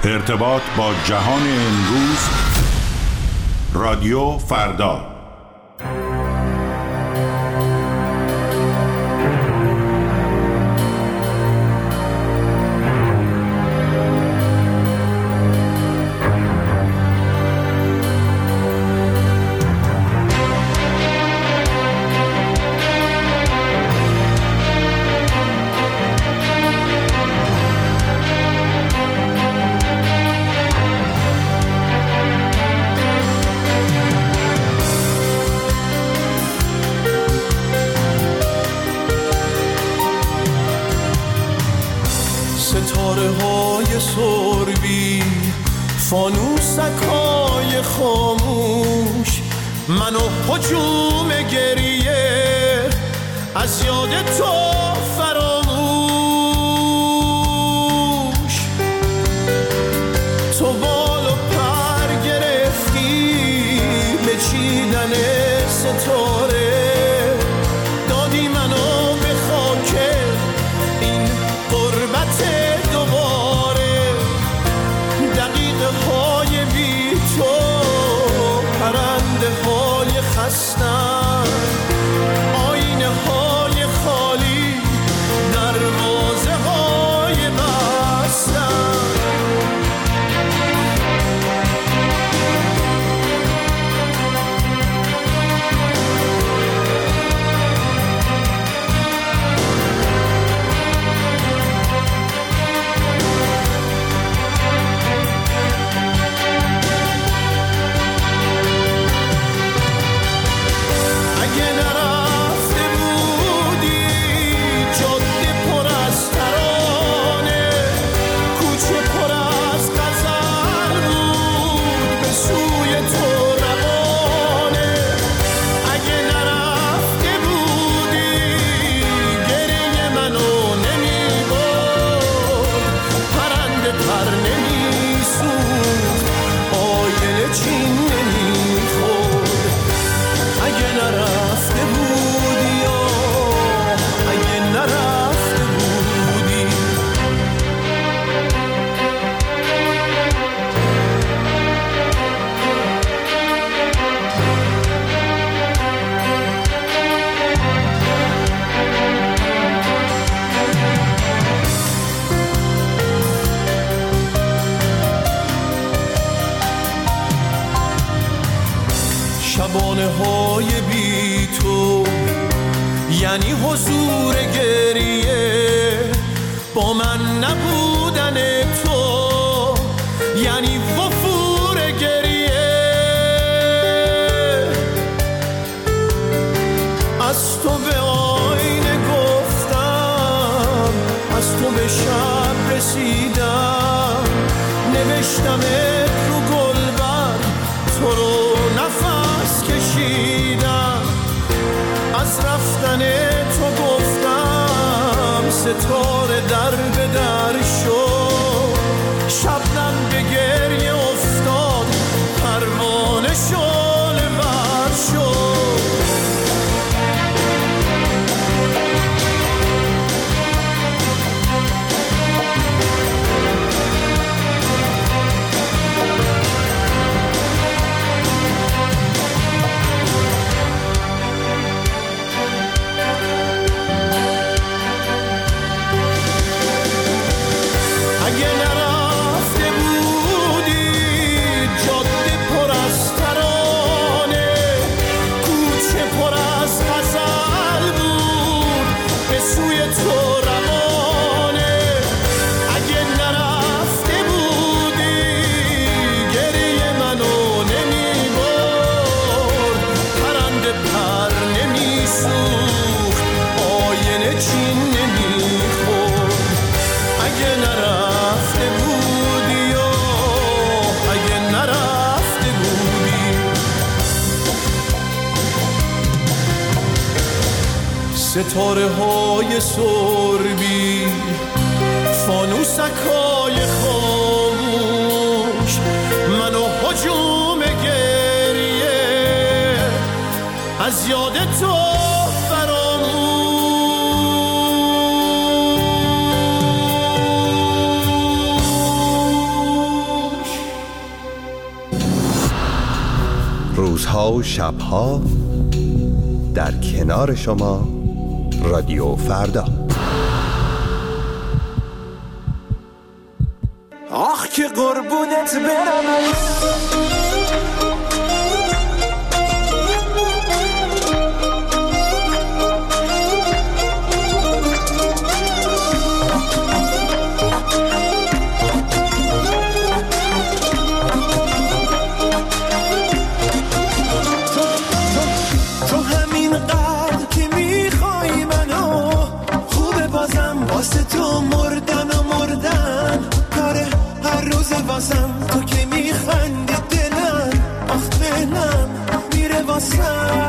ارتباط با جهان امروز، رادیو فردا. ستاره های سربی، فانوسکای خاموش، منو هجوم گریه از یاد تو فراموش. تو بال و پر گرفتی به چیدن ستاره، دادی منو به خاک این غربت دوباره. دقیقه های بی تو پرنده های خستن، آینه های خالی، دروازه های بستن. شبانه های بی تو یعنی حضور گریه، با من نبودن تو یعنی وفور گریه. از تو به آینه گفتم، از تو به شب رسیدم، نوشتمت رو گلبر، تو رو نفس کشیدم. از رفتن تو گفتم ستاره در به در شد، شبنم به گریه افتاد، پروانه شعله ور شد. ستاره های سربی، فانوسکای خاموش، منو هجوم گریه از یاد تو فراموش. روزها و شبها در کنار شما رادیو فردا. آخ که قربونت برم تو همین قدر که میخوای منو خوبه بازم واسه تو مردن کاره هر روز واسم تو که میخندی دلم آخ دلم میره واسد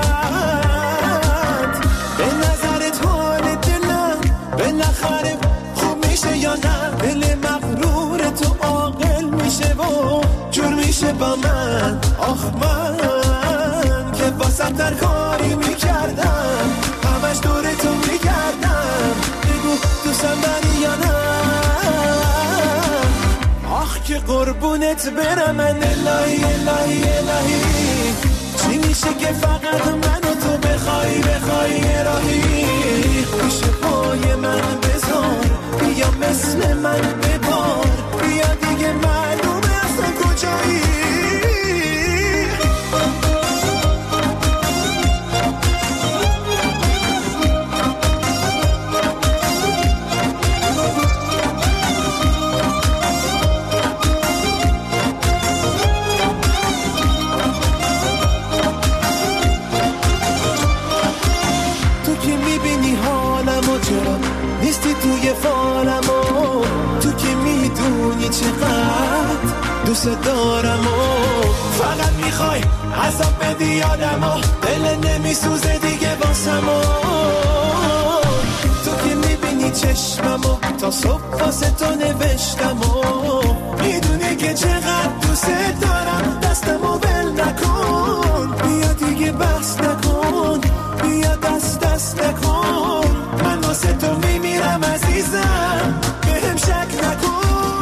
به نظرت حال دلم بالاخره خوب میشه یا نه دل مغرور تو عاقل میشه و جور میشه با من آخ من که واسم در کاری میکردم همش دور تو میکردم بگو دوستم داری یا نه آخ که قربونت برم من الهی الهی الهی چی میشه که فقط منو تو بخوای راهی پیش پای من بذار بیا مثل من ببار بیا دیگه معلومه اصلا کجایی نیستی توی فالم و تو که میدونی چقدر دوست دارم و فقط میخوای عذاب بدی یادم و دل نمیسوزه دیگه واسم و تو که میبینی چشمم و تا صبح واسه تو نوشتم و میدونی که چقدر دوست دارم دستم و ول نکن بیا دیگه بس نکن بیا دست نکن من واسه تو میمیرم عزیزم بهم شک نکن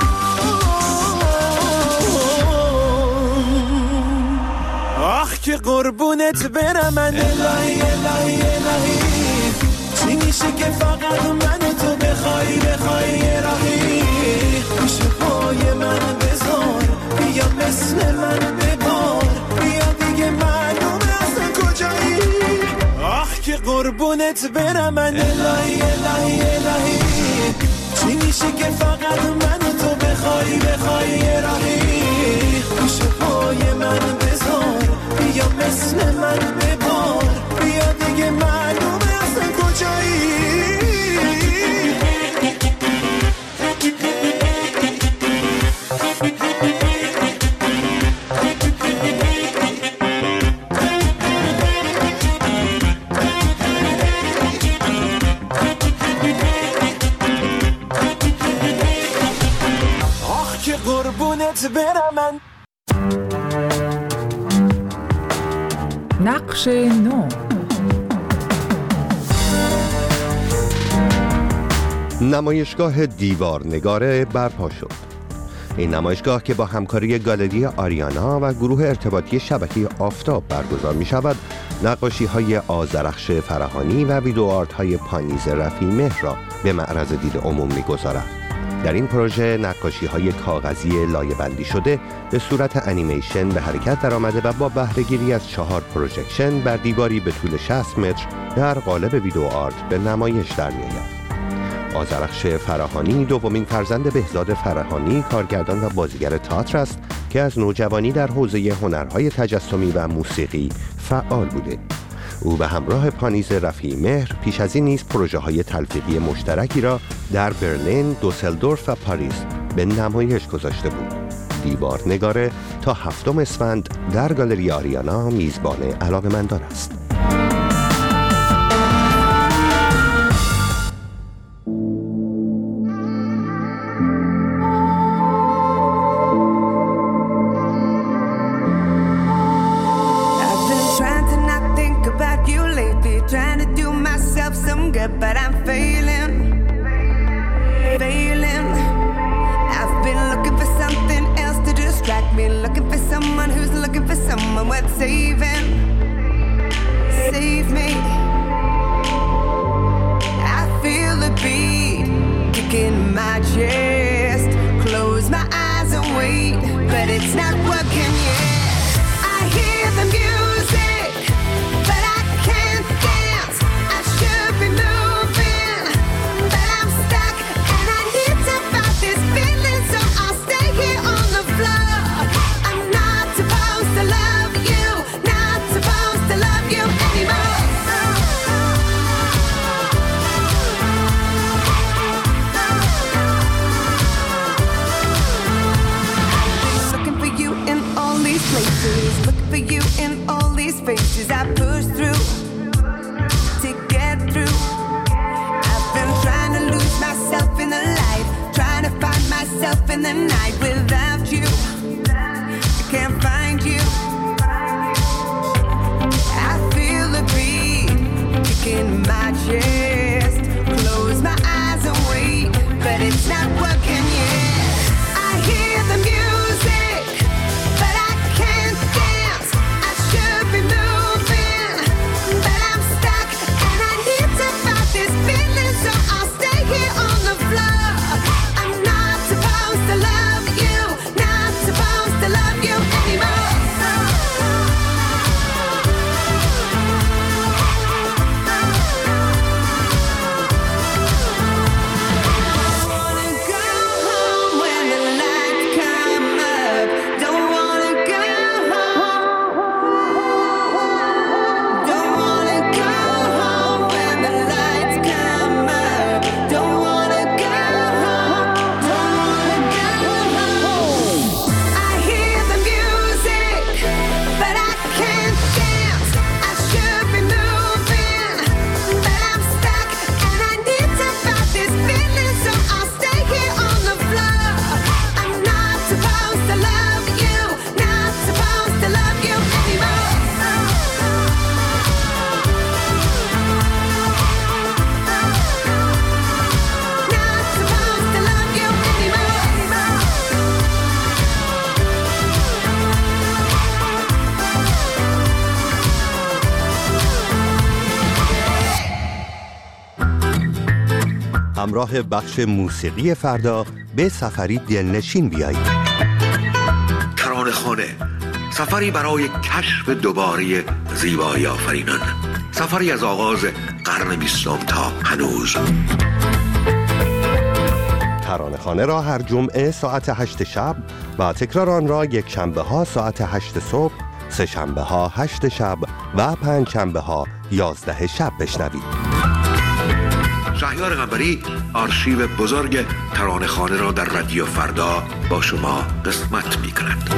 آخ که قربونت برم من الهی الهی الهی چی میشه که فقط منو تو بخوای راهی پیش پای من بذار بیا مثل من ببار بیا دیگه معلومه اصلا کجایی آخ که قربونت برم من الهی الهی الهی چی میشه که فقط منو تو بخوای راهی پیش پای من بذار بیا مثل من ببار بیا دیگه معلومه اصلا کجایی قربونت برم من نقش نو. نمایشگاه دیوارنگاره برپا شد. این نمایشگاه که با همکاری گالری آریانا و گروه ارتباطی شبکه آفتاب برگزار می شود، نقاشی های آذرخش فرهانی و ویدیو آرت های پانیز رفیع مهر را به معرض دید عموم می گذارد. در این پروژه نقاشی های کاغذی لایه‌بندی شده به صورت انیمیشن به حرکت درآمده و با بهره‌گیری از 4 پروژکشن بر دیواری به طول 60 متر در قالب ویدیو آرت به نمایش در می‌آید. آذرخش فرهانی دومین فرزند بهزاد فرهانی، کارگردان و بازیگر تئاتر است که از نوجوانی در حوزه هنرهای تجسمی و موسیقی فعال بوده. او به همراه پانیز رفیع مهر پیش از این نیز پروژه‌های تلفیقی مشترکی را در برلین، دوسلدورف و پاریس به نمایش گذاشته بود. دیوارنگاره تا 7 اسفند در گالری آریانا میزبان علاقه‌مندان است. But I'm failing. I've been looking for something else to distract me, looking for someone who's looking for someone someone worth saving. Save me. I feel the beat kicking my chest. Close my eyes and wait, but it's not working yet. I hear the music, but I can't dance. I should be moving, but I'm stuck, and I need to fight this feeling, so I'll stay here on the floor. I'm not supposed to love you, not supposed to love you anymore. Looking for you in all these places, looking for you in all these faces. I push through to get through. I've been trying to lose myself in the light, trying to find myself in the night. Without you, I can't find you. I feel the beat kicking my chest. Close my eyes and wait, but it's not working yet. I hear the music, but I can't dance. I should be moving, but I'm stuck, and I need to fight this feeling, so I'll stay here on the floor. I'm not supposed to love you, not supposed to love you anymore. Don't wanna go home when the lights come up. Don't wanna go home. Don't wanna go home when the lights come up. Don't wanna go home. Don't wanna go home. I hear the music, but I can't dance. I should be moving, but I'm stuck, and I need to fight this feeling, so I'll stay here on the floor. I'm not supposed to love you, not supposed to love you anymore. Not supposed to love you anymore. همراه بخش موسیقی فردا به سفری دلنشین بیایید. ترانه‌خانه، سفری برای کشف دوباره زیبایی آفرینان، سفری از آغاز قرن 20 تا هنوز. ترانه‌خانه را هر جمعه ساعت 8 شب و تکرار آن را یک شنبه ها ساعت 8 صبح، سه شنبه ها 8 شب و پنج شنبه ها 11 شب بشنوید. شهریار قنبری آرشیو بزرگ ترانه‌خانه را در رادیو فردا با شما قسمت می‌کند.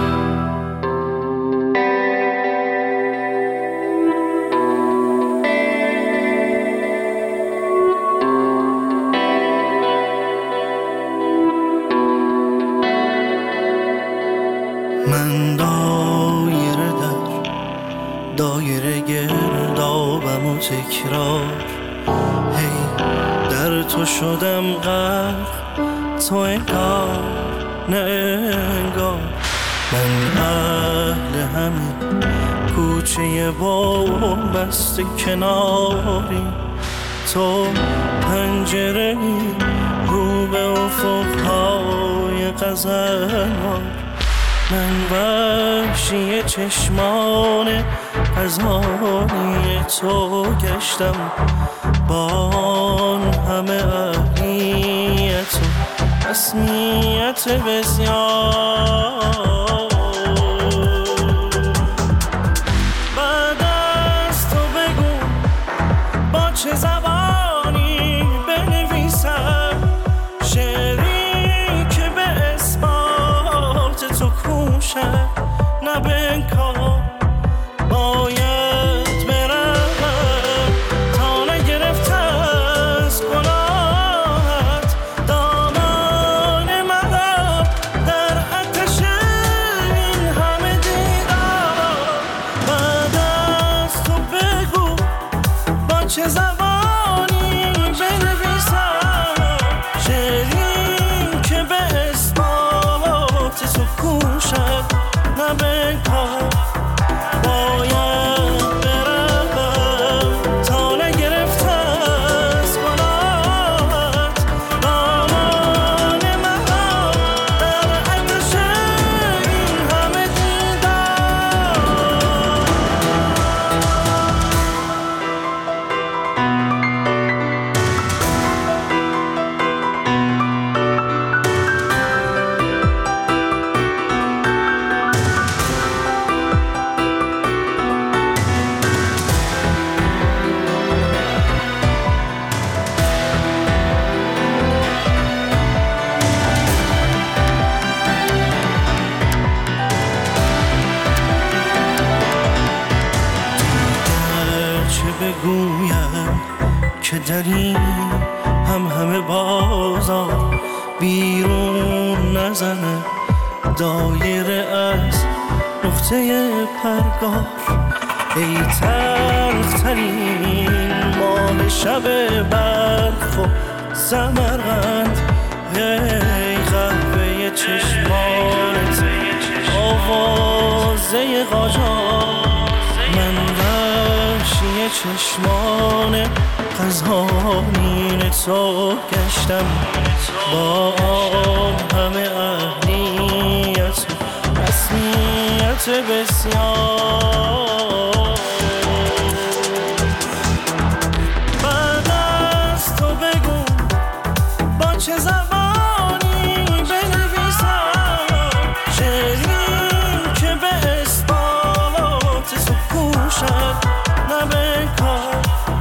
من دایره در دایره گردابم و تکرار، هی در تو شدم غرق، تو انگار نه انگار. من اهل همین کوچه بام بسته کناری، تو پنجره‌ای رو به افق‌های غزل‌وار. من وحشی چشمان غزالی تو گشتم، با آن همه اهلیت و رسمیت بسیار. بعد از تو بگو با چه زبانی بنویسم شعری که به اثبات تو کوشد، نه به انکار. باید برم تا نگرفته از گناهت، دامان مرا در آتش داری همه بازار بیرون نزنه دایره از نقطه پرگار. ای تلخترین ماه شب برف و سمرقند، ای قهوه چشمانت آوازه قاجار. من وحشی چشمان قزانین تو گشتم با همه اهلیت و رسمیت بسیار. بعد از تو بگو با چه زبانی بنویسم شعری که به اثبات تو کوشد نه به کار.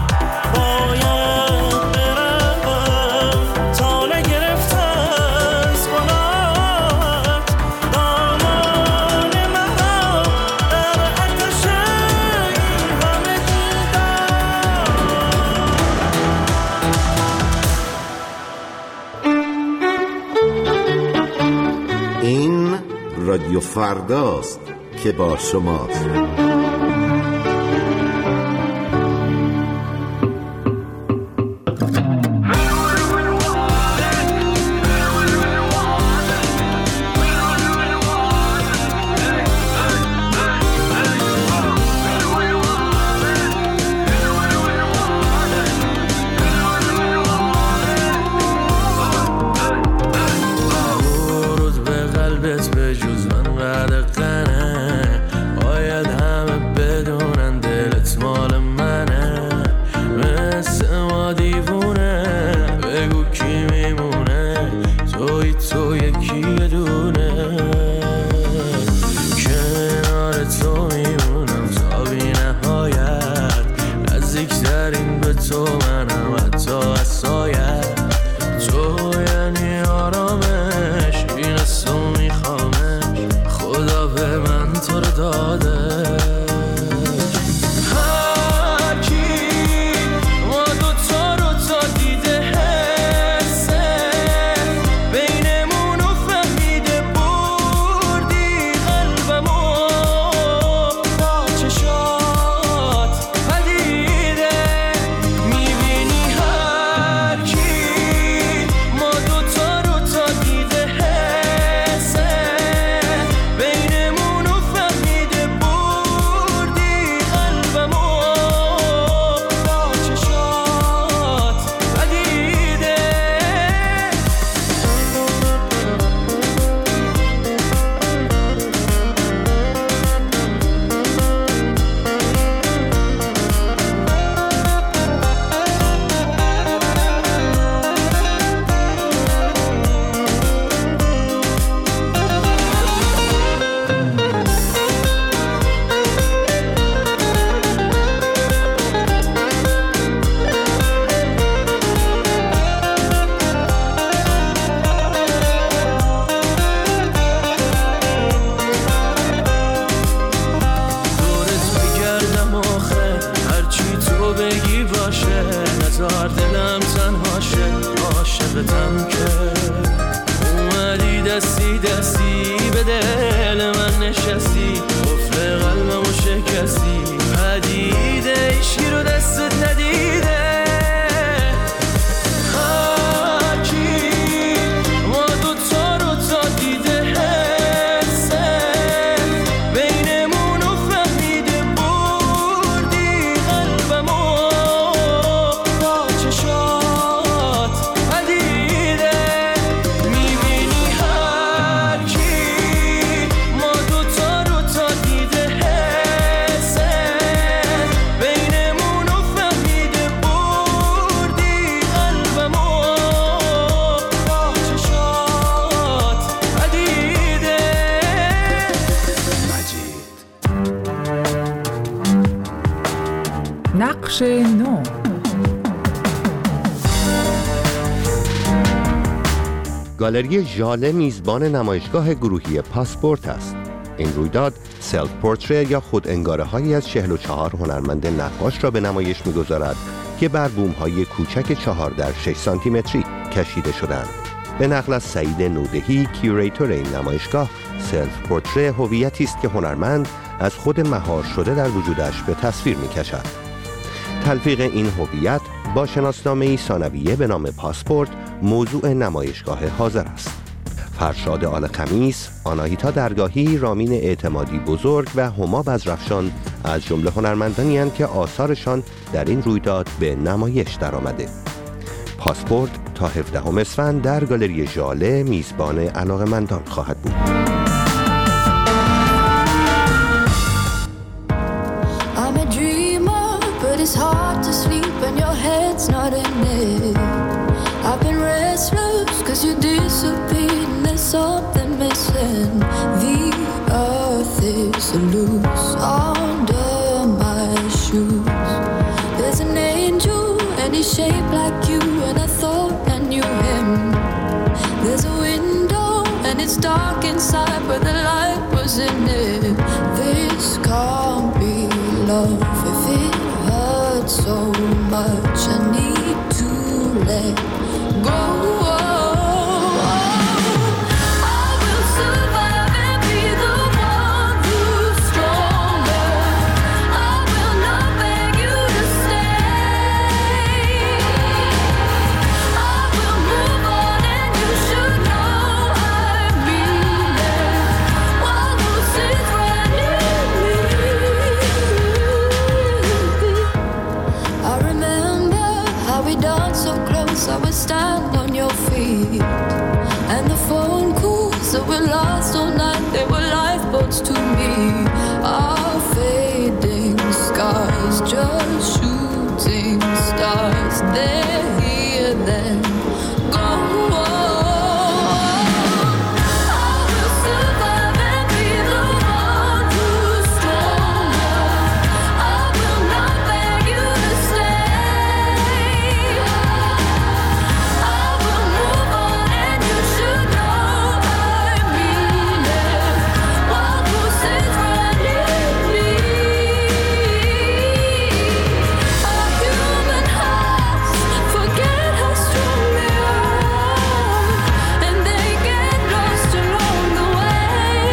باید بروم تا نگرفته از گناهت دامان مرا در آتش این همه دیدار. این رادیو فرداست که با شماست. نقش نو. گالری ژاله میزبان نمایشگاه گروهی پاسپورت است. این رویداد سلف پورتری یا خود انگاره هایی از 44 هنرمند نقاش را به نمایش می‌گذارد که بر بوم‌های کوچک 4x6 سانتیمتری کشیده شدند. به نقل از سعید نودهی، کیوریتور این نمایشگاه، سلف پورتره هویتی است که هنرمند از خود مهار شده در وجودش به تصویر می‌کشد. تلفیق این هویت با شناسنامه‌ای ثانویه به نام پاسپورت موضوع نمایشگاه حاضر است. فرشاد آل خمیس، آناهیتا درگاهی، رامین اعتمادی بزرگ و هما بزرفشان از جمله هنرمندانی اند که آثارشان در این رویداد به نمایش درآمده. پاسپورت تا 17 اسفند در گالری ژاله میزبان علاقه‌مندان خواهد بود. I'm a dreamer, but it's hard to sleep when your head's not in it. I've been restless cause you disappeared and there's something missing. The earth is loose under my shoes. There's an angel and he's shaped like you, and I thought I knew him. There's a window and it's dark inside, but the light was in it. This can't be love if it hurts so much. I need to let go. I will survive and be the one who's stronger. I will not beg you to stay. I will move on and you should know I mean it. While this is running me, I remember how we danced so close. I would stand on your feet, and the phone calls that were lost all night, they were lifeboats to me. Our fading scars, just shooting stars. They're here then, go on. I will survive and be the one who's stronger. I will not beg you to stay. I will move on and you should know I mean it. While this is running me, our human hearts forget how strong they are, and they get lost along the way.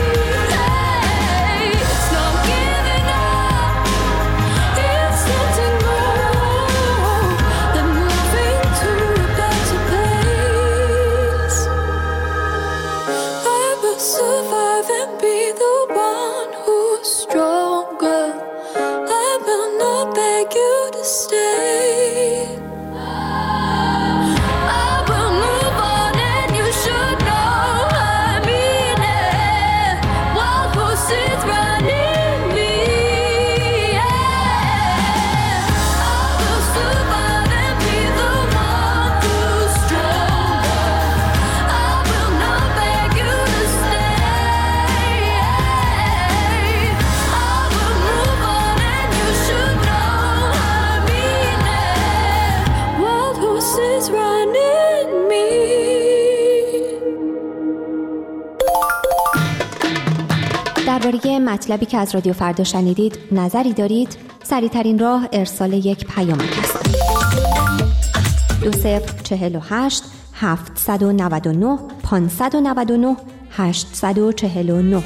Hey, it's not giving up, it's letting go and moving to a better place. I will survive and be the one who's stronger. I will not beg you to stay. I will move on and you should know I mean it. While this is running me, I will survive and be the one who's stronger. I will not beg you to stay. I will move on and you should know I mean it. While this is running me. درباره مطلبی که از رادیو فردا شنیدید نظری دارید؟ سریع‌ترین راه ارسال یک پیامک است. 2048 799 599 849.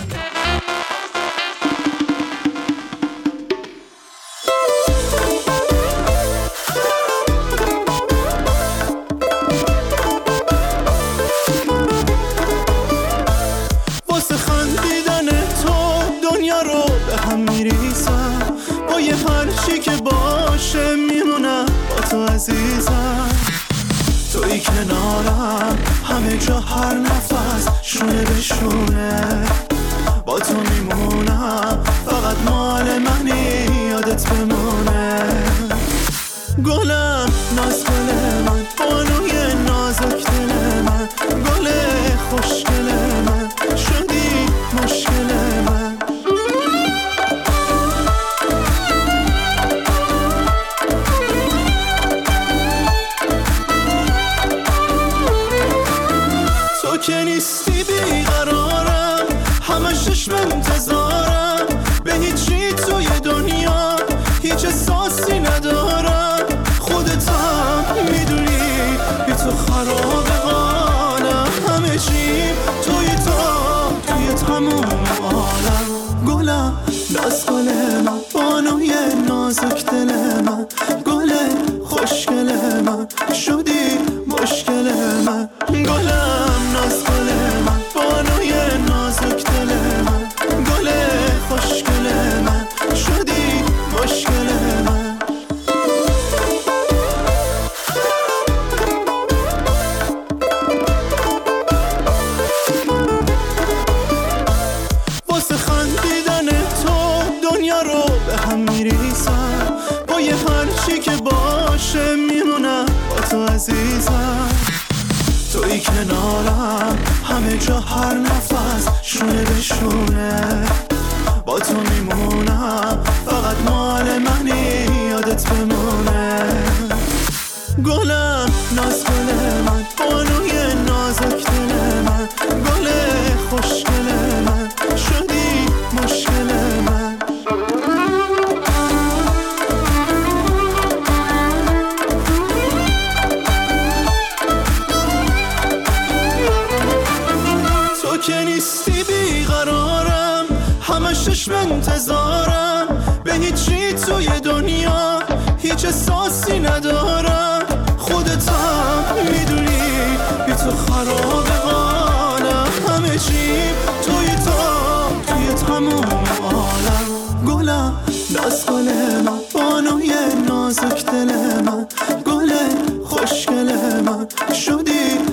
واسه خندیدن تو دنیا رو به هم میریزم، با یه هرچی که باشه میمونم با تو عزیزم. توی کنارم همه جا هر نفس شونه به شونه، با تو میمونم فقط مال منی یادت بمونه. گلم ناز گل من، بانوی نازک دل من، گل خوشگل من، شدی مشکل من. تو که نیستی بیقرارم، همش چشم انتظارم، به هیچی توی دنیا هیچ احساسی ندارم. نازک دل من، گل خوشگل من، شدی مشکل من، گلم ناز گل من، بانوی نازک دل من، گل خوشگل من، شدی مشکل من. واسه خندیدن تو دنیا رو به هم میریزم، با یه هرچی که باشه میمونم با تو عزیزم. توی کنارم همه جا هر نفس شونه به شونه، با تو میمونم فقط مال منی یادت بمونه. گلم ناز گل من، بانوی نازک دل من، گل خوشگل من، شدی مشکل من. تو که نیستی بیقرارم، همش چشم انتظارم، به هیچی توی دنیا هیچ احساسی ندارم. خودتم میدونی بی تو خراب حالم، همه چی توی تموم عالم. گلم ناز گل من، بانوی نازک دل من، گل خوشگل من، شدی